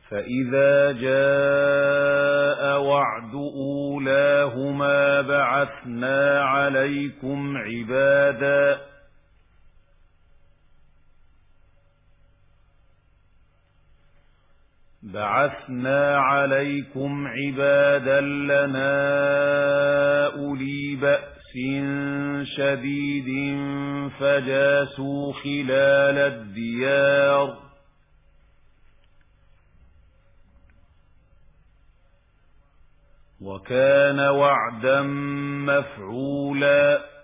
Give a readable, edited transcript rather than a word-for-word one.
فإذا جاء وعد أولاهما بعثنا عليكم عبادا لنا أولي بأس شديد فجاسوا خلال الديار وكان وعدا مفعولا